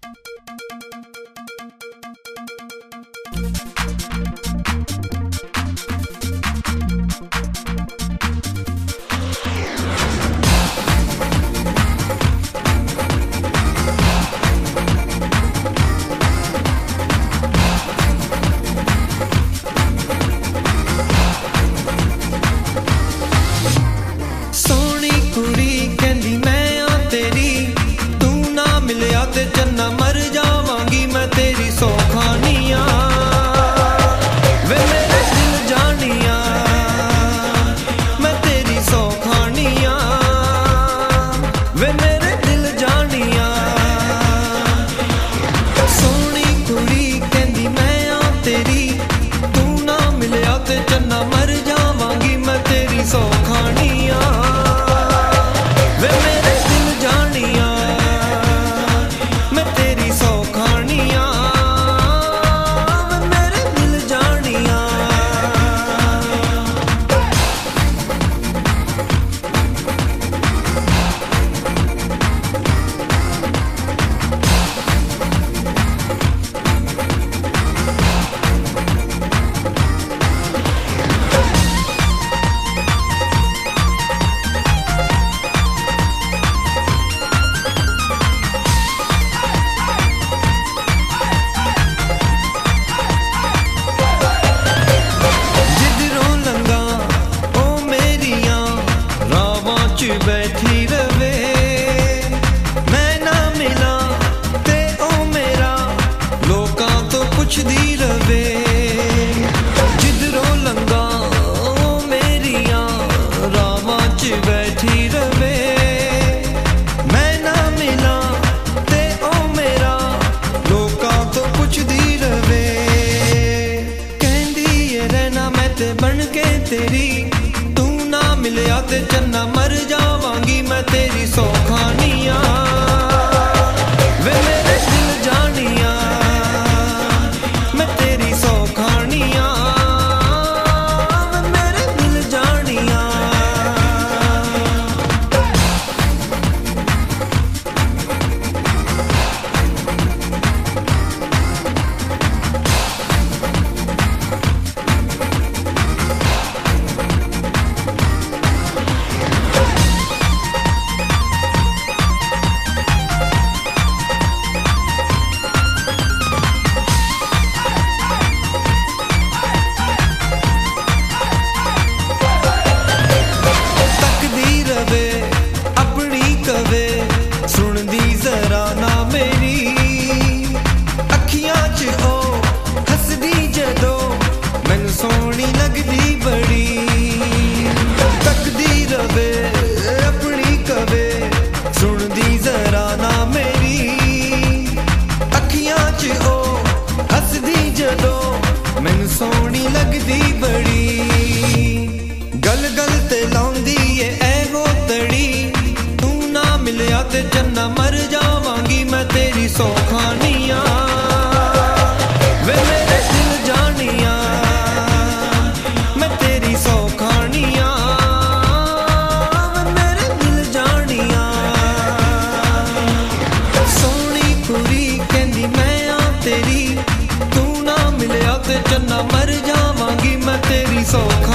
ते चन्ना मर जावांगी मैं तेरी सौखानिया वे मेरे दिल जानिया मैं तेरी सौखानिया वे मेरे दिल जानिया सोहनी कुड़ी कहंदी मैं आ तेरी तू ना मिलिया ते चन्ना मर जावांगी मैं तेरी सौखानिया वे मेरे दिल जानिया बैठी रवे मैं ना मिला ते ओ मेरा लोकां तो पुछदी रवे जिधरों लंगा ओ मेरिया रावां च बैठी रवे मैं ना मिला ते ओ मेरा लोकां तो पुछदी रवे कहंदी है रहना मैं ते बन के तेरी तू ना मिलिया ते चन्ना मर जावांगी मैं तेरी सौखानिया वे मेरे दिल जानिया मैं तेरी सौखानिया वे मेरे दिल जानिया सोहनी लगदी बड़ी तकदी रवे अपनी कवे सुनदी जरा ना मेरी अखियां च ओ हसदी जदों मैनू सोहनी लगदी बड़ी गल गल ते लाउंदी ए गोतड़ी तू ना मिलिया ते चन्ना मर जावांगी मैं तेरी सौखानिया वे मेरे दिल जानिया सौखानिया मेरे दिल जानिया सोहनी कुड़ी कहंदी मैं आ तेरी तू ना मिलिया ते चन्ना मर जावांगी मैं तेरी सौखानिया